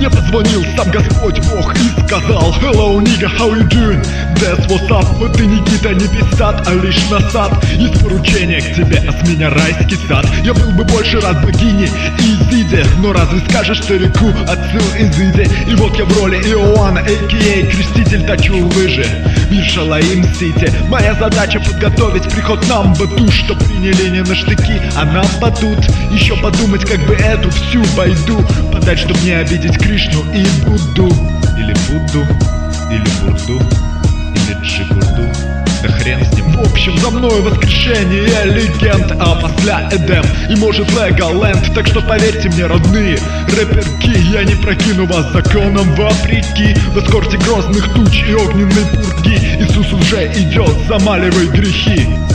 Мне позвонил сам Господь Бог и сказал: Hello, nigga, how you doing? That's what's up. Вот ты, Никита, не писат, а лишь насад. Есть поручение к тебе, а с меня райский сад. Я был бы больше рад богине Изиде, но разве скажешь старику отцу Изиде? И вот я в роли Иоанна, а.к.а. креститель, точу лыжи в Ишалаим-Сити. Моя задача подготовить приход нам Бату, что приняли не на штыки, а нападут. Еще подумать, как бы эту всю байду подать, чтоб не обидеть Кришну и Будду. Или Будду, или Бурду, или Джигурду. Да хрен с ним. В общем, за мной воскрешение легенд, а после Эдем и может Леголенд. Так что поверьте мне, родные рэперки, я не прокину вас законом вопреки. В эскорте грозных туч и огненной пурги Иисус уже идет, замаливай грехи.